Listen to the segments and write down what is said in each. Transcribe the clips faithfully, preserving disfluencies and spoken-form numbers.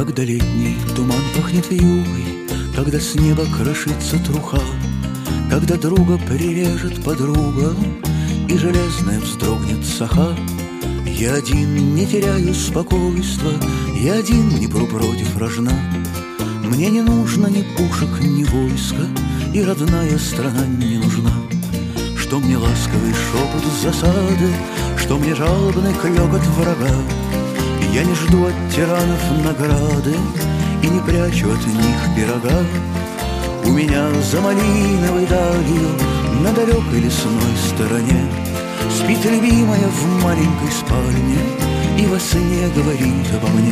Когда летний туман пахнет вьюгой, когда с неба крошится труха, когда друга прирежет подруга и железная вздрогнет саха, я один не теряю спокойства, я один не пру против рожна. Мне не нужно ни пушек, ни войска, и родная страна не нужна. Что мне ласковый шепот засады, что мне жалобный клёкот врага. Я не жду от тиранов награды и не прячу от них пирога. У меня за малиновой далью на далекой лесной стороне спит любимая в маленькой спальне и во сне говорит обо мне.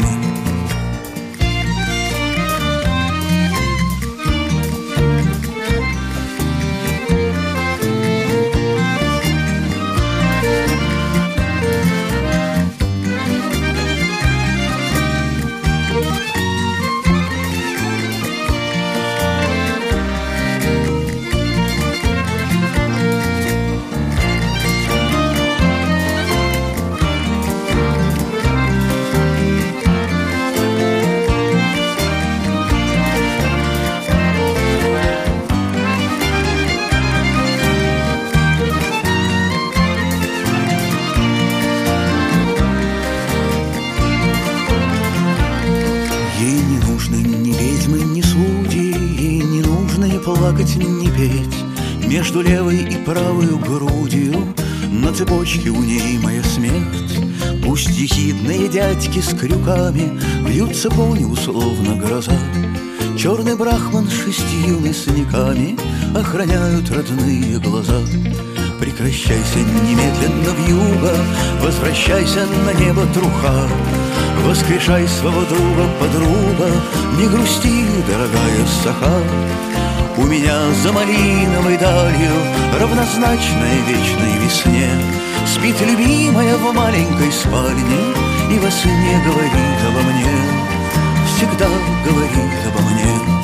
Плакать, не петь между левой и правой грудью, на цепочке у ней моя смерть. Пусть ехидные дядьки с крюками вьются по небу словно гроза. Черный брахман с шестью мясниками охраняют родные глаза. Прекращайся немедленно вьюга, возвращайся на небо труха. Воскрешай своего друга, подруга, не грусти, дорогая саха. У меня за малиновой далью, равнозначной вечной весне, спит любимая в маленькой спальне и во сне говорит обо мне, всегда говорит обо мне.